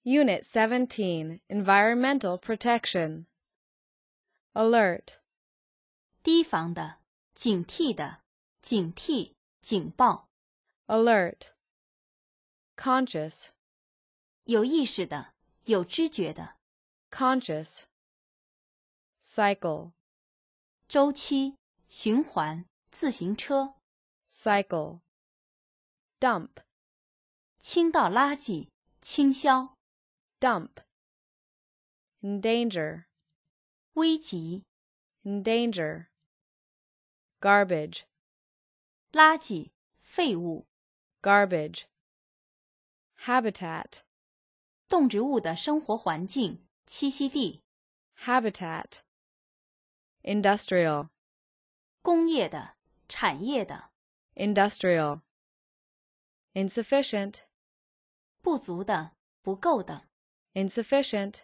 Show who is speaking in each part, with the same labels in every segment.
Speaker 1: Unit 17, Environmental Protection. Alert.
Speaker 2: 提防的，警惕的，警惕，警报。
Speaker 1: Alert. Conscious.
Speaker 2: 有意识的，有知觉的。
Speaker 1: Conscious. Cycle.
Speaker 2: 周期，循环，自行车。
Speaker 1: Cycle. Dump.
Speaker 2: 倾倒垃圾，倾销。
Speaker 1: Dump. Endanger.
Speaker 2: 危急。
Speaker 1: Endanger. Garbage.
Speaker 2: 垃圾，废物。
Speaker 1: Garbage. Habitat.
Speaker 2: 动植物的生活环境，栖息地。
Speaker 1: Habitat. Industrial.
Speaker 2: 工业的，产业的。
Speaker 1: Industrial. Insufficient.
Speaker 2: 不足的，不够的。
Speaker 1: Insufficient.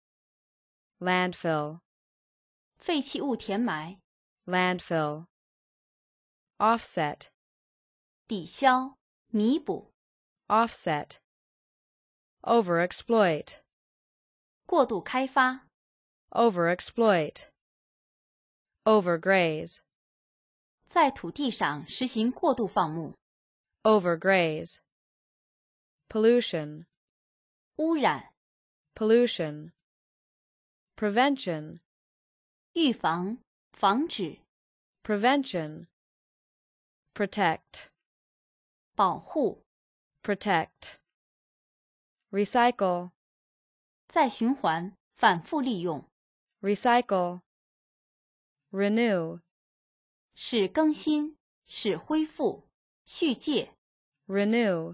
Speaker 1: Landfill.
Speaker 2: 废弃物填埋。
Speaker 1: Landfill. Offset.
Speaker 2: 抵消，弥补。
Speaker 1: Offset. Overexploit.
Speaker 2: 过度开发。
Speaker 1: Overexploit. Overgraze.
Speaker 2: 在土地上实行过度放牧。
Speaker 1: Overgraze. Pollution.
Speaker 2: 污染。
Speaker 1: Pollution. Prevention.
Speaker 2: 预防，防止。
Speaker 1: Prevention. Protect.
Speaker 2: 保护。
Speaker 1: Protect. Recycle.
Speaker 2: 再循环，反复利用。
Speaker 1: Recycle. Renew.
Speaker 2: 使更新，使恢复，续借。
Speaker 1: Renew.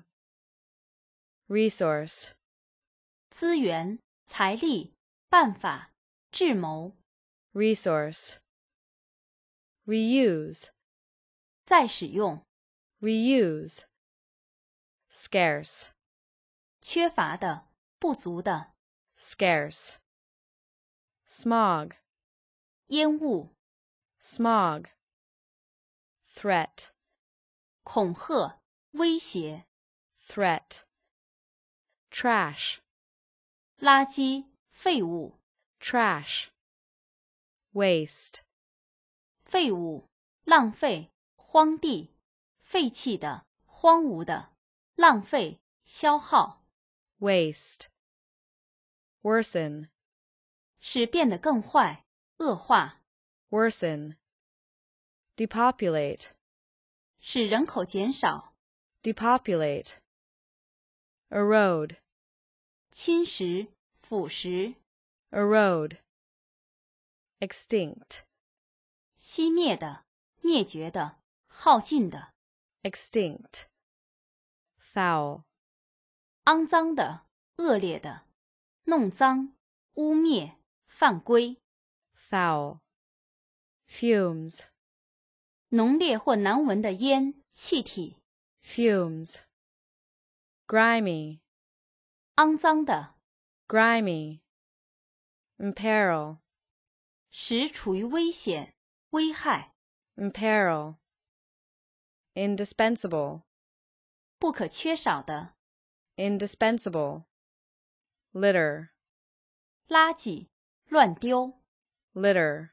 Speaker 1: Resource.
Speaker 2: 资源，财力，办法，智谋。
Speaker 1: Resource. Reuse.
Speaker 2: 再使用。
Speaker 1: Reuse. Scarce.
Speaker 2: 缺乏的，不足的。
Speaker 1: Scarce. Smog.
Speaker 2: 烟雾。
Speaker 1: Smog. Threat.
Speaker 2: 恐吓，威胁。
Speaker 1: Threat. Trash.
Speaker 2: 垃圾，废物。
Speaker 1: Trash. Waste.
Speaker 2: 废物，浪费，荒地，废弃的，荒芜的，浪费，消耗。
Speaker 1: Waste. Worsen.
Speaker 2: 使变得更坏，恶化。
Speaker 1: Worsen. Depopulate.
Speaker 2: 使人口减少。
Speaker 1: Depopulate. Erode.
Speaker 2: 侵蚀，腐蚀。
Speaker 1: Erode. Extinct.
Speaker 2: 熄灭的，灭绝的，耗尽的。
Speaker 1: Extinct. Foul.
Speaker 2: 肮脏的，恶劣的，弄脏，污蔑，犯规。
Speaker 1: Foul. Fumes.
Speaker 2: 浓烈或难闻的烟，气体。
Speaker 1: Fumes. Grimy.
Speaker 2: 肮脏的。
Speaker 1: Grimy. Imperil.
Speaker 2: 使处于危险，危害。
Speaker 1: Imperil. Indispensable.
Speaker 2: 不可缺少的。
Speaker 1: Indispensable. Litter.
Speaker 2: 垃圾，乱丢。
Speaker 1: Litter.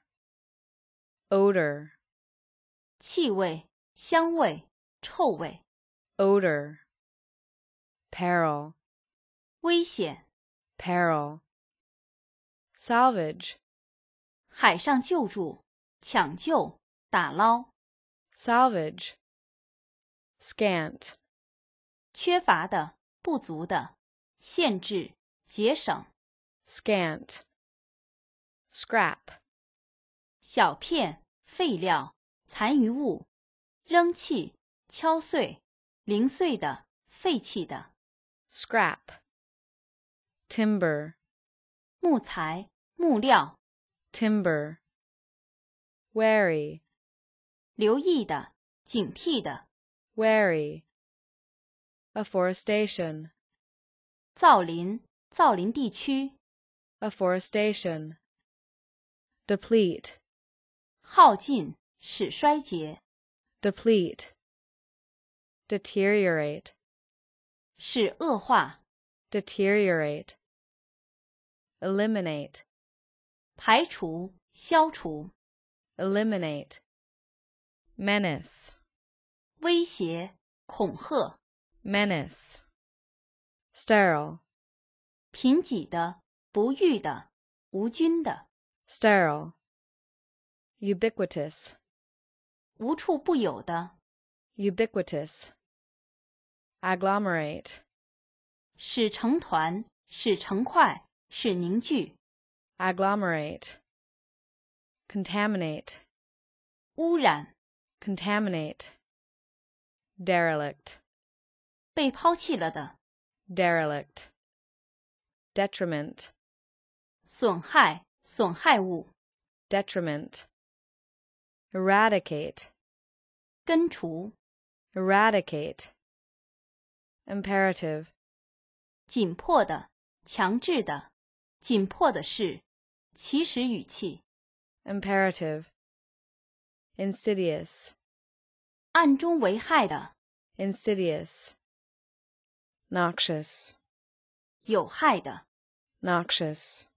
Speaker 1: Odor.
Speaker 2: 气味，香味，臭味。
Speaker 1: Odor. Peril.
Speaker 2: 危险。
Speaker 1: Peril. Salvage.
Speaker 2: 海上救助，抢救，打捞。
Speaker 1: Salvage. Scant.
Speaker 2: 缺乏的，不足的，限制，节省。
Speaker 1: Scant. Scrap.
Speaker 2: 小片，废料，残余物，扔弃，敲碎，零碎的，废弃的。
Speaker 1: Scrap. Timber.
Speaker 2: 木材，木料。
Speaker 1: Timber. Wary.
Speaker 2: 留意的，警惕的。
Speaker 1: Wary. Afforestation.
Speaker 2: 造林，造林地区。
Speaker 1: Afforestation. Deplete.
Speaker 2: 耗尽，使衰竭。
Speaker 1: Deplete. Deteriorate.
Speaker 2: 使恶化。
Speaker 1: Deteriorate. eliminate,
Speaker 2: 排除、消除、
Speaker 1: eliminate, menace,
Speaker 2: 威胁、恐吓、
Speaker 1: menace, sterile,
Speaker 2: 贫瘠的、不育的、无菌的、
Speaker 1: sterile, ubiquitous,
Speaker 2: 无处不有的、
Speaker 1: ubiquitous, agglomerate,
Speaker 2: 使成团、使成块、使凝聚、
Speaker 1: agglomerate, contaminate,
Speaker 2: 污染、
Speaker 1: contaminate, derelict,
Speaker 2: 被抛弃了的、
Speaker 1: derelict, detriment,
Speaker 2: 损害、损害物、
Speaker 1: detriment, eradicate,
Speaker 2: 根除、
Speaker 1: eradicate, imperative,
Speaker 2: 紧迫的、强制的、紧迫的事、祈使语气、
Speaker 1: imperative, insidious,
Speaker 2: 暗中为害的、
Speaker 1: insidious, noxious,
Speaker 2: 有害的、
Speaker 1: noxious,